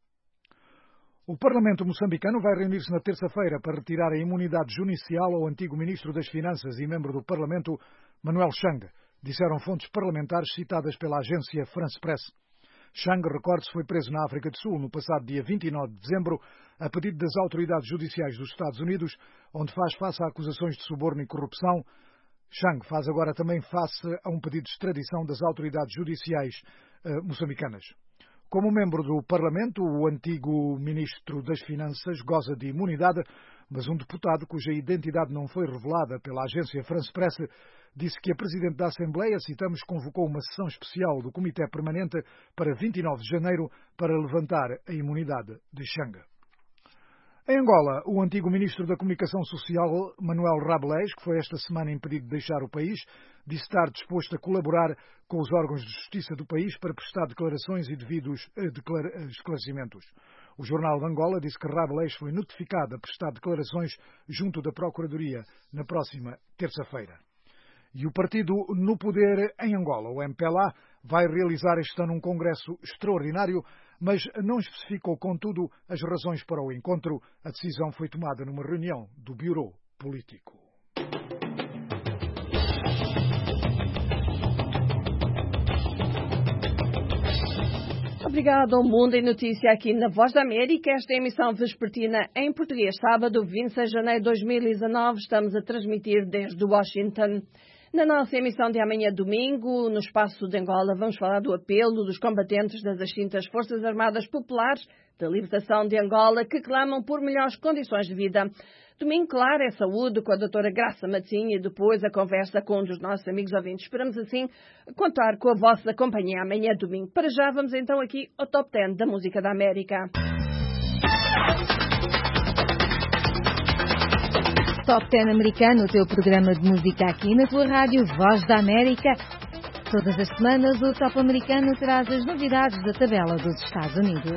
O Parlamento moçambicano vai reunir-se na terça-feira para retirar a imunidade judicial ao antigo Ministro das Finanças e membro do Parlamento, Manuel Chang, disseram fontes parlamentares citadas pela agência France Press. Chang, recorde-se, foi preso na África do Sul no passado dia vinte e nove de dezembro, a pedido das autoridades judiciais dos Estados Unidos, onde faz face a acusações de suborno e corrupção. Chang faz agora também face a um pedido de extradição das autoridades judiciais eh, moçambicanas. Como membro do Parlamento, o antigo Ministro das Finanças goza de imunidade, mas um deputado cuja identidade não foi revelada pela agência France Press disse que a Presidente da Assembleia, citamos, convocou uma sessão especial do Comitê Permanente para vinte e nove de janeiro para levantar a imunidade de Chang. Em Angola, o antigo Ministro da Comunicação Social, Manuel Rabelais, que foi esta semana impedido de deixar o país, disse estar disposto a colaborar com os órgãos de justiça do país para prestar declarações e devidos esclarecimentos. O Jornal de Angola disse que Rabelais foi notificado a prestar declarações junto da Procuradoria na próxima terça-feira. E o partido no poder em Angola, o M P L A, vai realizar este ano um congresso extraordinário, mas não especificou, contudo, as razões para o encontro. A decisão foi tomada numa reunião do Bureau Político. Obrigado ao Mundo em Notícia aqui na Voz da América. Esta é a emissão vespertina em português, sábado, vinte e seis de janeiro de dois mil e dezanove. Estamos a transmitir desde Washington. Na nossa emissão de amanhã, domingo, no Espaço de Angola, vamos falar do apelo dos combatentes das extintas Forças Armadas Populares da Libertação de Angola que clamam por melhores condições de vida. Domingo, claro, é saúde com a doutora Graça Matinha e depois a conversa com um dos nossos amigos ouvintes. Esperamos, assim, contar com a vossa companhia amanhã, domingo. Para já, vamos então aqui ao Top dez da Música da América. Top dez americano, o teu programa de música aqui na tua rádio Voz da América. Todas as semanas o Top americano traz as novidades da tabela dos Estados Unidos.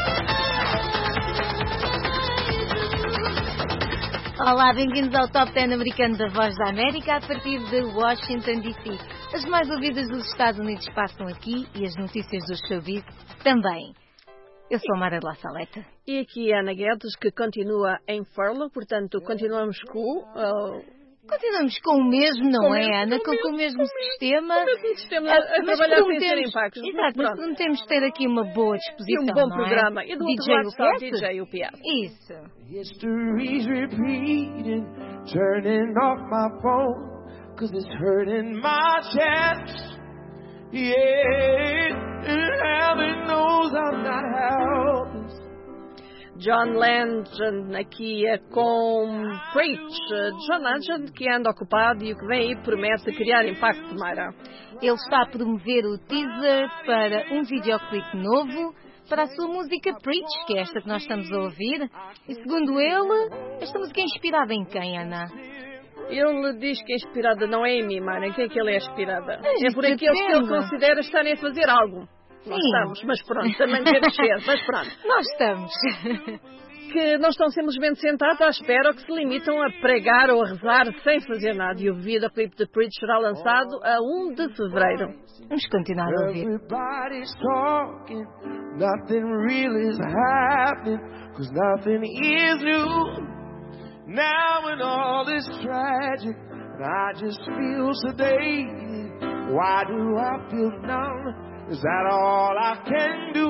Olá, bem-vindos ao Top dez americano da Voz da América a partir de Washington, D C. As mais ouvidas dos Estados Unidos passam aqui e as notícias do showbiz também. Eu sou a Mara de La Saleta. E aqui a Ana Guedes, que continua em furlough, portanto, continuamos com... Uh, continuamos com o mesmo, não com é, mesmo, Ana? Com, com, mesmo, com o mesmo com sistema. Com o mesmo sistema, a, a trabalhar sem ser impactos. Exato, mas prometemos ter aqui uma boa disposição, e um bom não programa. É? E do D J outro lado está o D J U P S. Isso. History's repeating, turning off my phone, cause it's hurting my chest. Yeah. and heaven knows I'm not helpless. John Legend aqui é com Preach. John Legend que anda ocupado e o que vem aí promete criar impacto, Mayra. Ele está a promover o teaser para um videoclipe novo para a sua música Preach, que é esta que nós estamos a ouvir. E segundo ele, esta música é inspirada em quem, Ana? Ele diz que é inspirada não é em mim, Mayra. Em quem é que ele é inspirada? Mas é por aqueles que ele considera estarem a fazer algo. Sim. Nós estamos, mas pronto, também queremos ser, mas pronto. Nós estamos. Que não estão simplesmente sentados à espera ou que se limitam a pregar ou a rezar sem fazer nada. E o videoclipe de Preach será lançado a um de fevereiro. Vamos continuar a ouvir. Everybody's talking, nothing real is happening, cause nothing is new. Now when all is tragic, and I just feel sedated. Why do I feel numb? Is that all I can do?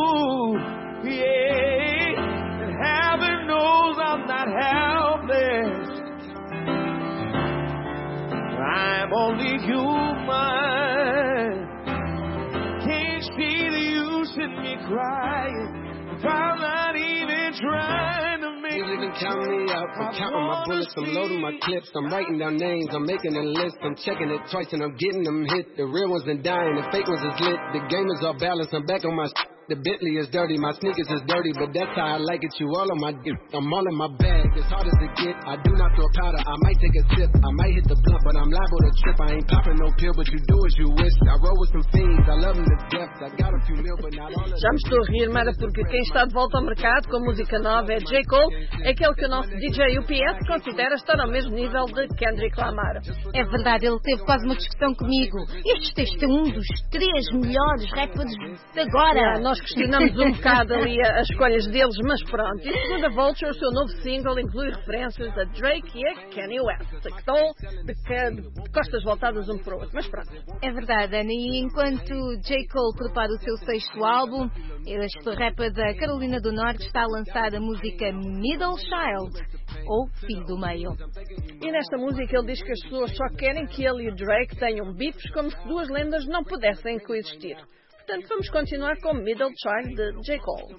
Yeah, and heaven knows I'm not helpless. I'm only human. Can't see the use in me crying if I'm not even trying to make You even count me out. I'm counting my bullets, I'm loading my clips, I'm writing down names, I'm making a list, I'm checking it twice and I'm getting them hit. The real ones been dying, the fake ones is lit. The game is off balance, I'm back on my sh- The Bentley is dirty, my sneakers is dirty, but that's how I like it. You all on my dick, I'm all in my bag, as hard as it get. I do not throw powder, I might take a sip, I might hit the blunt, but I'm liable to trip. I ain't popping no pill, but you do as you wish. I roll with some fiends, I love them to death. I got a few mil, but not all of them. Já me estou a rir, Mara, porque quem está de volta ao mercado com música nova é J. Cole, aquele que o nosso D J U P S considera estar ao mesmo nível de Kendrick Lamar. É verdade, ele teve quase uma discussão comigo. Este, este é um dos três melhores rappers de agora. É, nós questionamos um bocado ali as escolhas deles, mas pronto. E segundo a Vulture, o seu novo single inclui referências a Drake e a Kanye West, que estão de, de costas voltadas um para o outro, mas pronto. É verdade, Ana, e enquanto J. Cole prepara o seu sexto álbum, este rapper da Carolina do Norte está a lançar a música Middle Child, ou Filho do Meio. E nesta música ele diz que as pessoas só querem que ele e o Drake tenham bifes como se duas lendas não pudessem coexistir. Portanto, vamos continuar com Middle Child de J. Cole.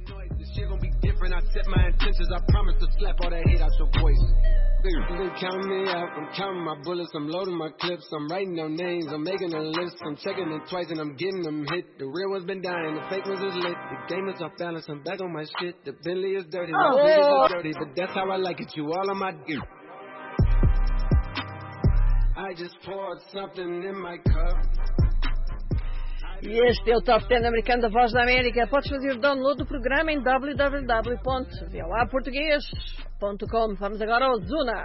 I set my intentions, I promise to slap all that hate out your voice. They count me out, I'm counting my bullets, I'm loading my clips, I'm writing down names, I'm making a list, I'm checking it twice and I'm getting them hit. The real one's been dying, the fake ones is lit. The game is off balance, I'm back on my shit. The Bentley is dirty, my fingers oh. is dirty, but that's how I like it, you all on my dick. I just poured something in my cup. E este é o Top dez americano da Voz da América. Podes fazer o download do programa em w w w ponto v o a português ponto com. Vamos agora ao Zuna.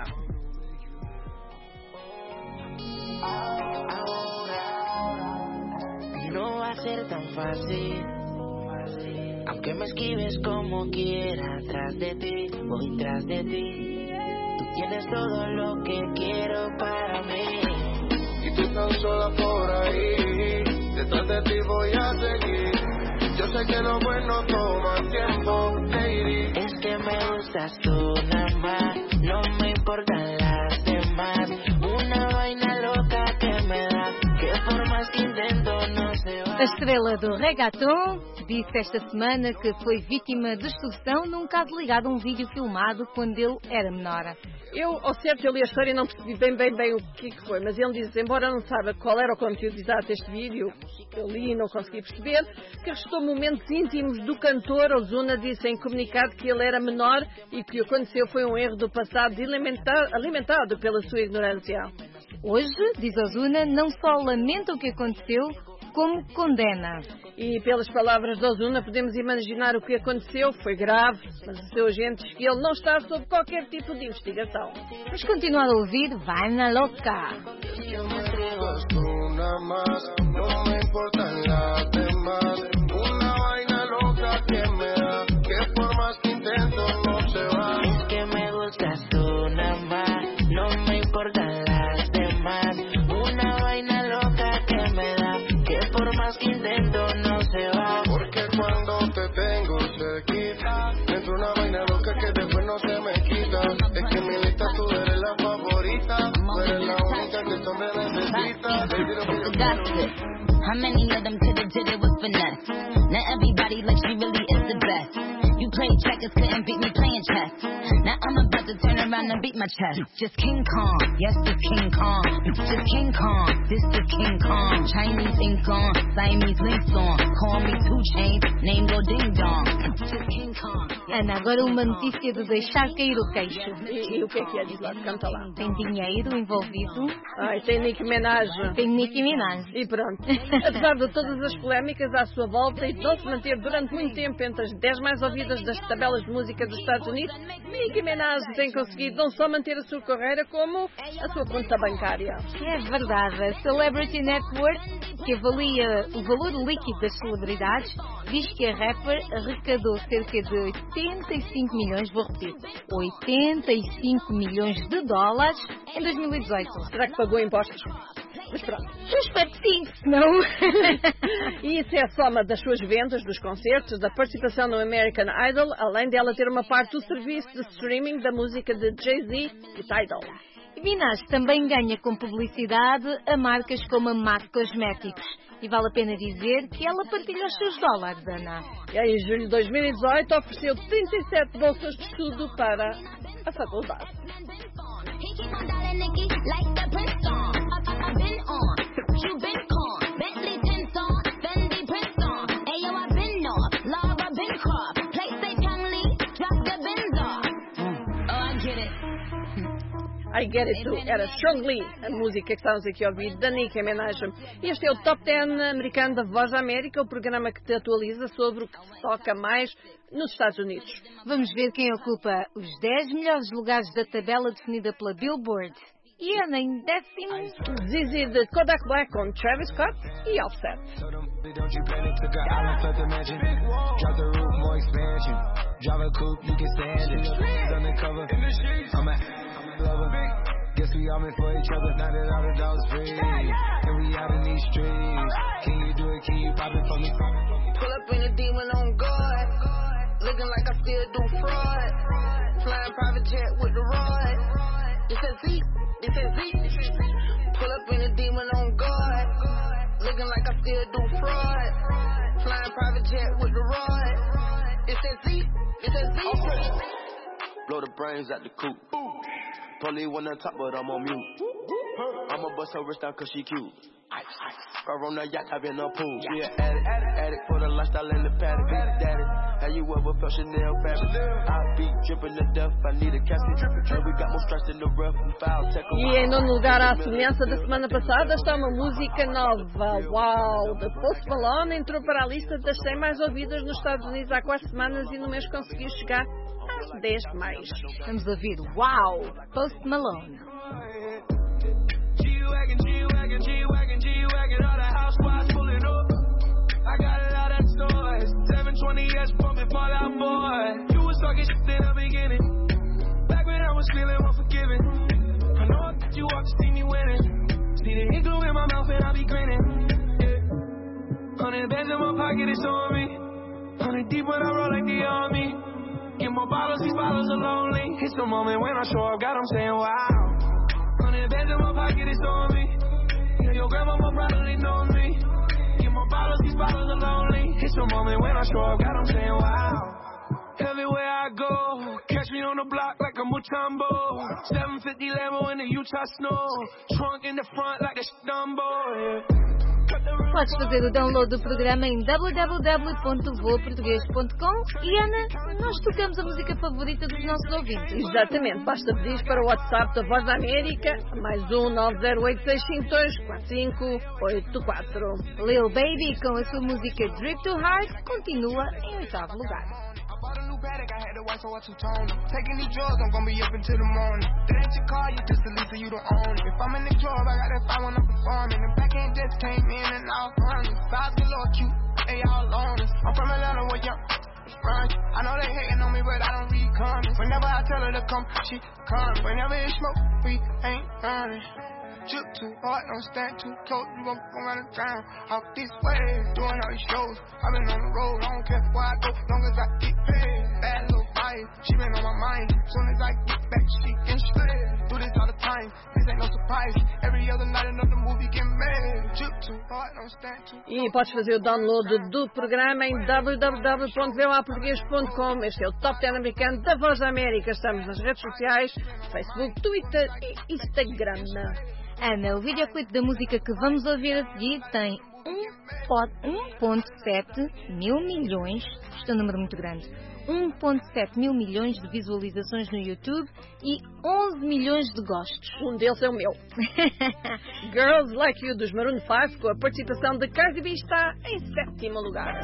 No va a ser tan fácil, aunque me esquives como quiera. Tras de ti, voy tras de ti. Tú tienes todo lo que quiero para mí. Y tú tan sola por ahí, detrás de ti voy a seguir. Yo sé que lo bueno toma tiempo, lady. Es que me gustas tú nada más, no me importan las demás. Una vaina loca que me da, que por más que intento no se va. A estrela do reggaeton disse esta semana que foi vítima de extorsão num caso ligado a um vídeo filmado quando ele era menor. Eu, ao certo, eu li a história e não percebi bem, bem, bem o que, que foi, mas ele diz, embora não saiba qual era o conteúdo exato deste vídeo, eu li e não consegui perceber, que restou momentos íntimos do cantor. Ozuna disse em comunicado que ele era menor e que o que aconteceu foi um erro do passado alimentado, alimentado pela sua ignorância. Hoje, diz Ozuna, não só lamenta o que aconteceu, como condena. E pelas palavras de Ozuna podemos imaginar o que aconteceu, foi grave, mas o seu agente diz que ele não está sob qualquer tipo de investigação. Vamos continuar a ouvir Vai na Louca. Es que me gustas tú nada más, no me importan las demás. Una vaina loca que me da, que por más que intento no se va. Porque cuando te tengo cerquita, dentro una vaina loca que después no se me quita. Es que en mi lista tú eres la favorita, tú eres la única que todo me necesita. How many of them could've did it with everybody like she really is the best. You played checkers, couldn't beat me playing chess. Now I'm about to turn around and beat my chest. Just King Kong, yes, this King Kong. Just King Kong, this is King Kong. Chinese ink on, Siamese links on. Call me Two Chainz, name go Ding Dong. Just King Kong. Ana, agora uma notícia de deixar cair o queixo. E, e o que é que é? Diz lá, canta lá. Tem dinheiro envolvido. Ai, tem Nicki Minaj. Tem Nicki Minaj. E pronto. Apesar de todas as polémicas à sua volta e de não se manter durante muito tempo entre as dez mais ouvidas das tabelas de música dos Estados Unidos, Nicki Minaj tem conseguido não só manter a sua carreira, como a sua conta bancária. É verdade. A Celebrity Net Worth, que avalia o valor líquido das celebridades, diz que a rapper arrecadou cerca de oitenta e cinco milhões, vou repetir, oitenta e cinco milhões de dólares em dois mil e dezoito. Será que pagou impostos? Mas pronto. Eu espero que sim, senão... E isso é a soma das suas vendas, dos concertos, da participação no American Idol, além dela ter uma parte do serviço de streaming da música de Jay-Z e Tidal. E Minaj também ganha com publicidade a marcas como a MAC Cosméticos. E vale a pena dizer que ela partilha os seus dólares, Ana. E aí, em julho de dois mil e dezoito, ofereceu trinta e sete bolsas de estudo para a faculdade. I Get It Too, era Strongly, a música que estamos aqui a ouvir, da Nicki Minaj. Este é o Top dez americano da Voz da América, o programa que te atualiza sobre o que se toca mais nos Estados Unidos. Vamos ver quem ocupa os dez melhores lugares da tabela definida pela Billboard. E Ana, em décimo... Z Z de Kodak Black com Travis Scott e Offset. Guess we all meant for each other, now that all the dogs free. And we out in these streets. Can you do it, can you pop it for me? Pull up in a demon on guard. Looking like I still do fraud. Flying private jet with the rod. This is Z, this is Z. Pull up in a demon on guard. Looking like I still do fraud. Flying private jet with the rod. This is Z, this is Z. Blow the brains out the coop. Polly one on top, but I'm on mute. I'ma bust her wrist down cause she cute. Her on the yacht, I've been a pool. Yeah, addict, addict for the lifestyle in the paddock. Big daddy, how you ever felt Chanel fabric? I be dripping to death, I need a casket. And we got more strikes in the rough and foul. E em nono lugar, à semelhança da semana passada, está uma música nova. Uau! De Post Malone entrou para a lista das cem mais ouvidas nos Estados Unidos há quatro semanas e no mês conseguiu chegar às dez mais. Vamos ouvir Uau! Post Malone. G-Wagon, G-Wagon, G-Wagon, G-Wagon, all the housewives pulling up. I got a lot of stores, seven twenty S pumping Fall Out Boy. You was talking shit in the beginning, back when I was feeling unforgiving. I know I got you up to see me winning. See the ink glue in my mouth and I be grinning. Yeah. Hundred bands in my pocket, it's on me. Hundred deep when I roll like the army. Get more bottles, these bottles are lonely. It's the moment when I show up, God, I'm saying wow. Hundred bands in my pocket, it's on me. Yeah, your grandma will probably know me. Get more bottles, these bottles are lonely. It's the moment when I show up, God, I'm saying wow. Everywhere I go, catch me on the block like a Mutombo. seven fifty Lambo in the Utah snow. Trunk in the front like a Dumbo, yeah. Podes fazer o download do programa em w w w ponto voa português ponto com e, Ana, nós tocamos a música favorita dos nossos ouvintes. Exatamente, basta pedir para o WhatsApp da Voz da América, mais um nove zero oito seis cinco dois quatro cinco oito quatro. Lil Baby, com a sua música Drip Too Hard, continua em oitavo lugar. Bought a new Patek, I had to watch, so I two-tone. Taking these drugs, I'm gonna be up until the morning. That ain't your car, you just a lease, so you don't own it. If I'm in the club, I got that fire when I'm performing. The back end just came in and I was running. Size galore, cute, they all on us. I'm from Atlanta, where young run. I know they hating on me, but I don't read comments. Whenever I tell her to come, she comes. Whenever it's smoke, we ain't running. Shoot too hard, don't stand too close. You gon' go around and drown. Out this way, doing all these shows. I've been on the road, I don't care where I go, long as I get paid. Bad little vibe, she been on my mind. Soon as I get back, she can shred. Do this all the time, this ain't no surprise. Every other night another movie get made. Shoot too hard, E podes fazer o download do programa em w w w ponto v o a português ponto com. Este é o Top dez americano da Voz da América. Estamos nas redes sociais, Facebook, Twitter e Instagram. Ana, o videoclipe da música que vamos ouvir a seguir tem um vírgula sete mil milhões, isto é um número muito grande, um vírgula sete mil milhões de visualizações no YouTube e onze milhões de gostos. Um deles é o meu. Girls Like You dos Maroon cinco, com a participação de Cardi B, está em sétimo lugar.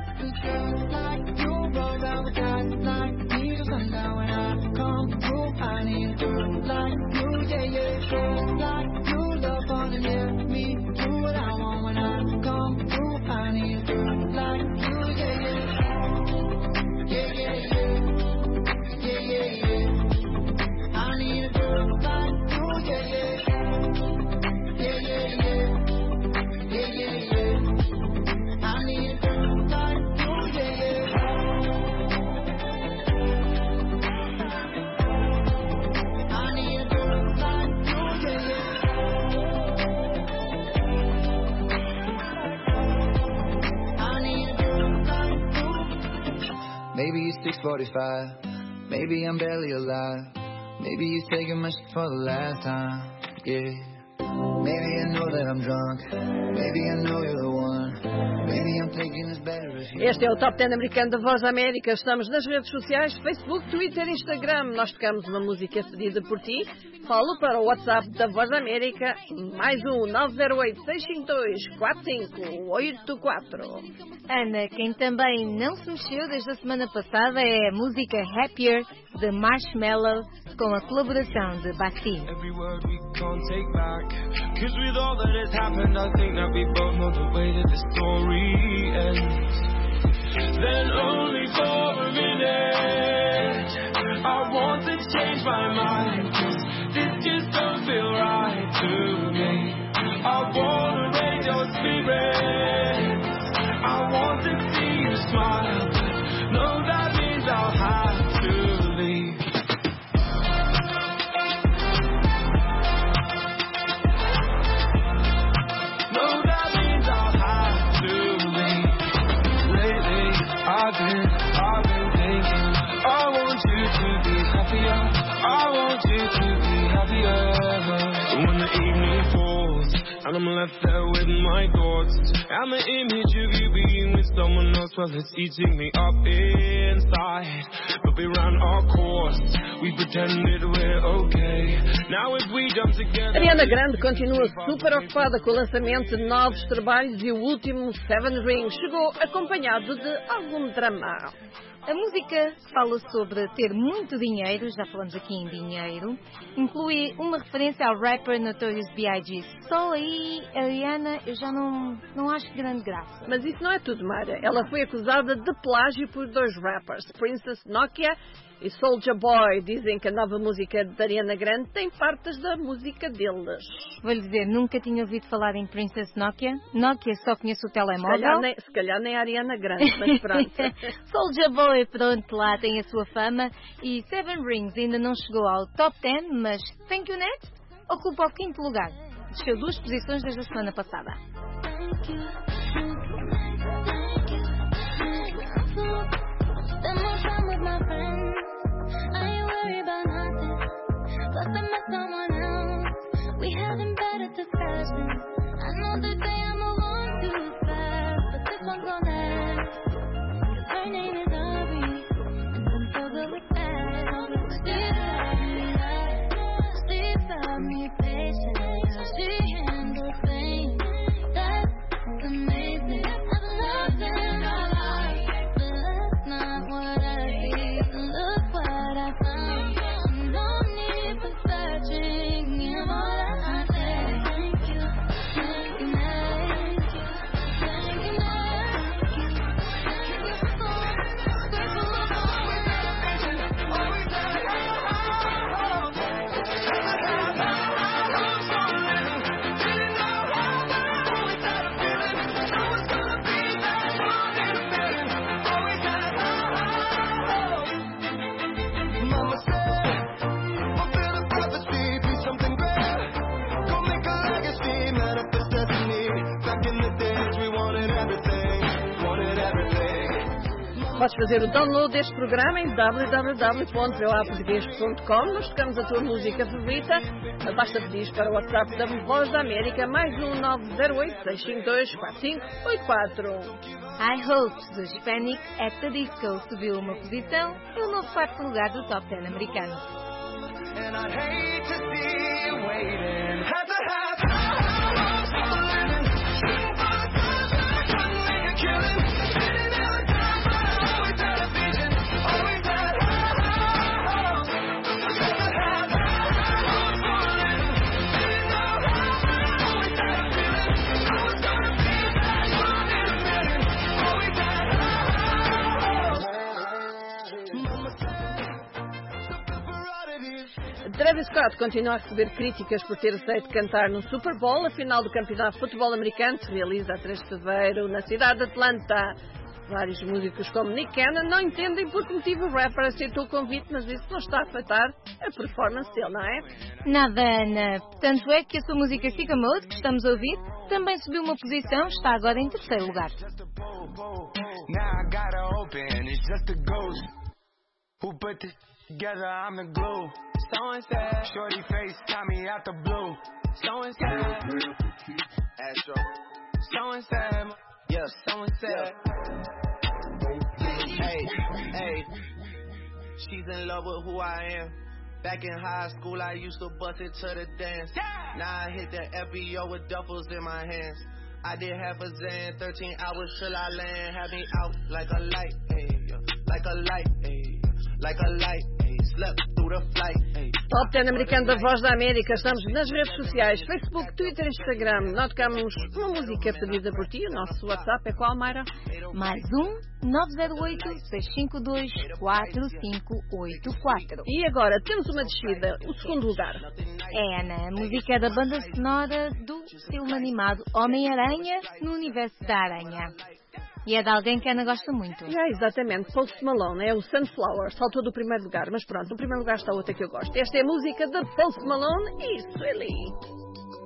Maybe it's six forty-five, maybe I'm barely alive. Maybe you're taking my shit for the last time, yeah. Maybe I know that I'm drunk, maybe I know you're the one. Maybe I'm thinking it's better if you... Este é o Top dez americano da Voz da América. Estamos nas redes sociais, Facebook, Twitter e Instagram. Nós tocamos uma música pedida por ti. Falo para o WhatsApp da Voz da América, mais um nove zero oito, seis cinco dois, quatro cinco oito quatro. Ana, quem também não se mexeu desde a semana passada é a música Happier de Marshmello, com a colaboração de Basti. Then only for a minute I want to change my mind, 'cause this just don't feel right to me. I wanna raise your spirits, I want to see you smile, but no, that means I'll have to leave. No, that means I'll have to leave. I've been, I've been thinking, I want you to be happier, I want you to be happier. When the evening falls, and I'm left there with my thoughts, and the image of you being with someone else, well, it's eating me up inside. But we ran our course, we pretended we're okay. Now if we jump together... Ariana Grande continua super ocupada com o lançamento de novos trabalhos e o último, Seven Rings, chegou acompanhado de algum drama. A música fala sobre ter muito dinheiro, já falamos aqui em dinheiro, inclui uma referência ao rapper Notorious B I G Só aí, Ariana, eu já não, não acho grande graça. Mas isso não é tudo, Mara. Ela foi acusada de plágio por dois rappers, Princess Nokia e Soulja Boy. Dizem que a nova música de Ariana Grande tem partes da música deles. Vou-lhe dizer, nunca tinha ouvido falar em Princess Nokia. Nokia só conheço o telemóvel. Se calhar nem, se calhar nem a Ariana Grande, mas pronto. Soulja Boy, pronto, lá tem a sua fama. E Seven Rings ainda não chegou ao top dez, mas Thank You Next ocupa o quinto lugar. Desceu duas posições desde a semana passada. But I met someone else. We having better discussions. I know that they are move on too fast, but this one's gonna last. 'Cause her name is Aubrey, and I'm so good with that. She taught me patience. She handles things. That's amazing. Podes fazer o download deste programa em w w w ponto v o a português ponto com. Nós tocamos a tua música favorita. Basta pedir para o WhatsApp da Voz da América, mais um nove zero oito, seis cinco dois, quatro cinco oito quatro. I Hope, do Hispanic at the Disco, subiu uma posição e o novo quarto lugar do Top dez americano. And I'd hate to see you waiting. Have to have high hopes for living. Shooting for the stars, but I couldn't make a killing. Sitting in the dark, but I always had a vision. Always had high hopes. Have to have high hopes for living. Didn't know how, but I always had a feeling. I was gonna be that one in a million. Always had high hopes. Mama said, Travis Scott continua a receber críticas por ter aceito cantar no Super Bowl, a final do Campeonato de Futebol Americano se realiza a três de fevereiro na cidade de Atlanta. Vários músicos como Nick Cannon não entendem por que motivo o rapper aceitou o convite, mas isso não está a afetar a performance dele, não é? Nada, Ana. Tanto é que a sua música Sicko Mode, que estamos a ouvir, também subiu uma posição, está agora em terceiro lugar. Together, I'm the glue. So and said, shorty face, tie me out the blue. So and said, Astro. So and said, yeah, so and said, hey, hey, she's in love with who I am. Back in high school, I used to bust it to the dance. Now I hit the F B O with duffels in my hands. I did half a Zan, thirteen hours till I land. Had me out like a light, hey, like a light, hey. Like a light, hey, slept through the flight, hey. Top dez americano da Voz da América. Estamos nas redes sociais, Facebook, Twitter, Instagram. Nós tocamos uma música pedida por ti. O nosso WhatsApp é qual, Mayra? Mais um, nove zero oito, seis cinco dois, quatro cinco oito quatro. E agora, temos uma descida, o segundo lugar. É, Ana, a música da banda sonora do filme animado Homem-Aranha no Universo da Aranha. E é de alguém que a Ana gosta muito. É, exatamente. Post Malone, é o Sunflower. Saltou do primeiro lugar, mas pronto, no primeiro lugar está outra que eu gosto. Esta é a música de Post Malone e Swilly.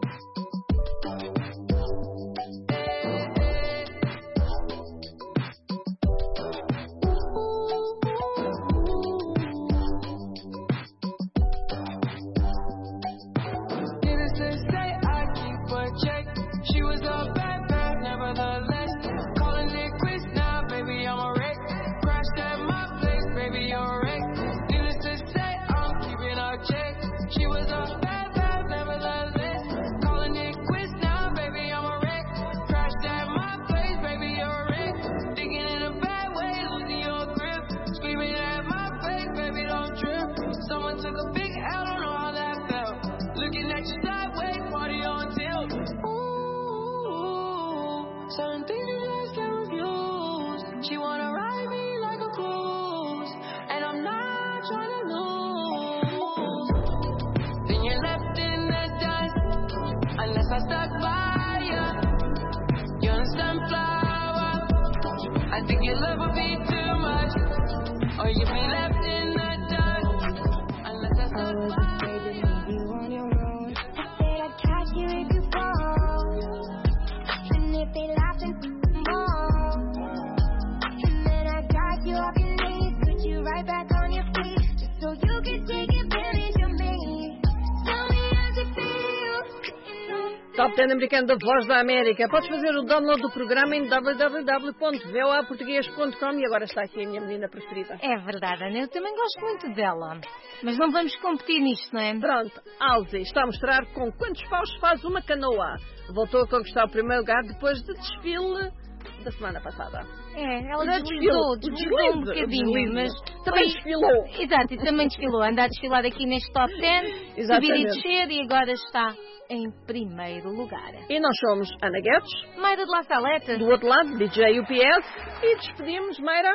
Top dez americano da Voz da América. Podes fazer o download do programa em w w w ponto v o a português ponto com e agora está aqui a minha menina preferida. É verdade, Ana, eu também gosto muito dela. Mas não vamos competir nisto, não é? Pronto, Alzi está a mostrar com quantos paus faz uma canoa. Voltou a conquistar o primeiro lugar depois do desfile da semana passada. É, ela deslizou, deslizou um bocadinho, mas também foi... desfilou. Exato, e também desfilou. Anda a desfilar aqui neste top dez, subir e descer e agora está em primeiro lugar. E nós somos Ana Guedes, Mayra de La Salete, do outro lado, D J U P S, e despedimos, Mayra,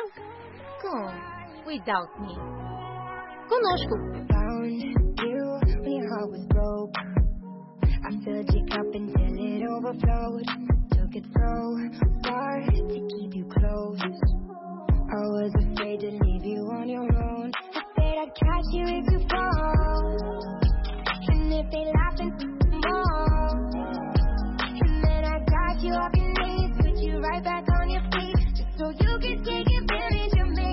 com Without Me. Conosco. Found you when your heart was broke. I filled your cup until it overflowed. Took it so far to keep you close. I was afraid to leave you on your own. I said I'd catch you if you fall. And if they laughing more. And then I got you off your knees, put you right back on your feet, just so you could take advantage of me.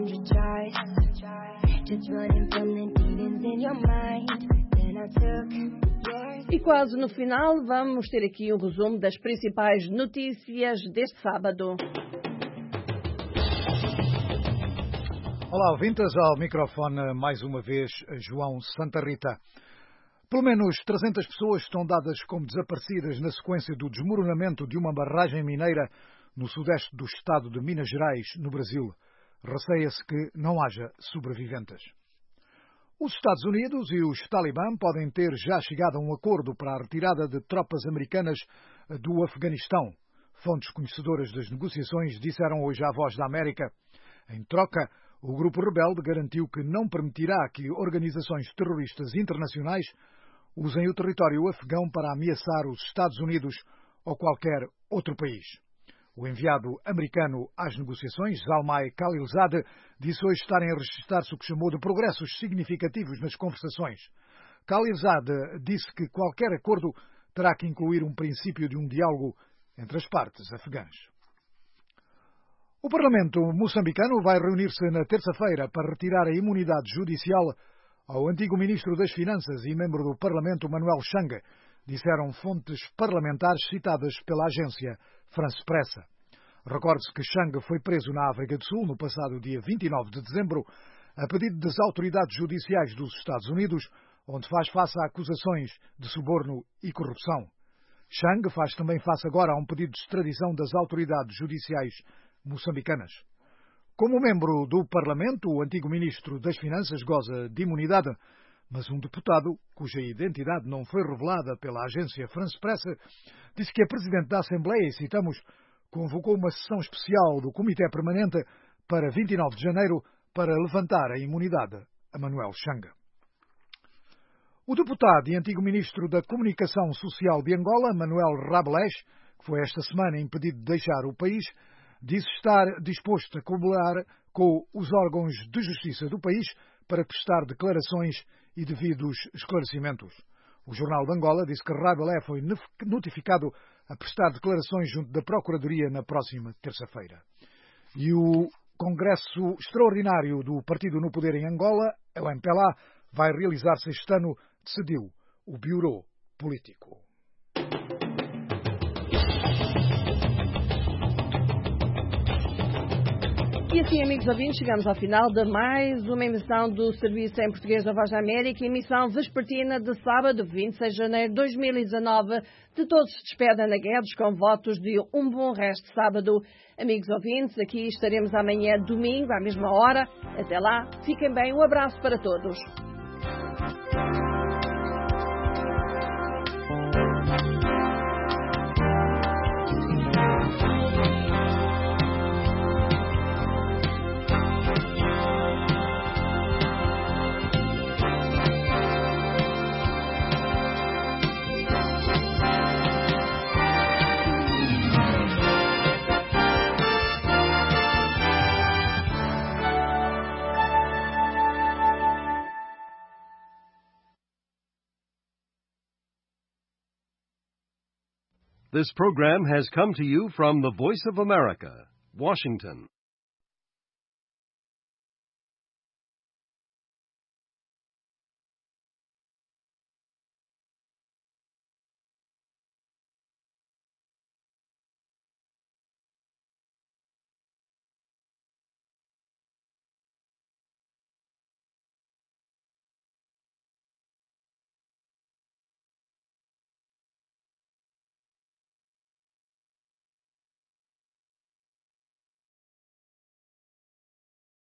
hundred tries, just running from the demons in your mind. Then I took yours. E quase no final vamos ter aqui um resumo das principais notícias deste sábado. Olá, ouvintes, ao microfone mais uma vez João Santa Rita. Pelo menos trezentas pessoas estão dadas como desaparecidas na sequência do desmoronamento de uma barragem mineira no sudeste do estado de Minas Gerais, no Brasil. Receia-se que não haja sobreviventes. Os Estados Unidos e os Talibã podem ter já chegado a um acordo para a retirada de tropas americanas do Afeganistão. Fontes conhecedoras das negociações disseram hoje à Voz da América. Em troca, o grupo rebelde garantiu que não permitirá que organizações terroristas internacionais usem o território afegão para ameaçar os Estados Unidos ou qualquer outro país. O enviado americano às negociações, Zalmay Khalilzad, disse hoje estarem a registrar-se o que chamou de progressos significativos nas conversações. Khalilzad disse que qualquer acordo terá que incluir um princípio de um diálogo entre as partes afegãs. O Parlamento moçambicano vai reunir-se na terça-feira para retirar a imunidade judicial ao antigo ministro das Finanças e membro do Parlamento, Manuel Chang, disseram fontes parlamentares citadas pela agência France Press. Recorde-se que Chang foi preso na África do Sul no passado dia vinte e nove de dezembro, a pedido das autoridades judiciais dos Estados Unidos, onde faz face a acusações de suborno e corrupção. Chang faz também face agora a um pedido de extradição das autoridades judiciais moçambicanas. Como membro do Parlamento, o antigo ministro das Finanças goza de imunidade, mas um deputado, cuja identidade não foi revelada pela agência France Press, disse que a Presidente da Assembleia, e citamos, convocou uma sessão especial do Comitê Permanente para vinte e nove de janeiro para levantar a imunidade a Manuel Chang. O deputado e antigo ministro da Comunicação Social de Angola, Manuel Rabelais, que foi esta semana impedido de deixar o país, disse estar disposto a colaborar com os órgãos de justiça do país para prestar declarações e devidos esclarecimentos. O Jornal de Angola disse que Rabelais foi notificado a prestar declarações junto da Procuradoria na próxima terça-feira. E o Congresso Extraordinário do Partido no Poder em Angola, o M P L A, vai realizar-se este ano, decidiu o Bureau Político. E assim, amigos ouvintes, chegamos ao final de mais uma emissão do Serviço em Português da Voz da América, emissão vespertina de sábado, vinte e seis de janeiro de dois mil e dezanove. De todos se despede Ana Guedes com votos de um bom resto de sábado. Amigos ouvintes, aqui estaremos amanhã, domingo, à mesma hora. Até lá, fiquem bem, um abraço para todos. This program has come to you from the Voice of America, Washington.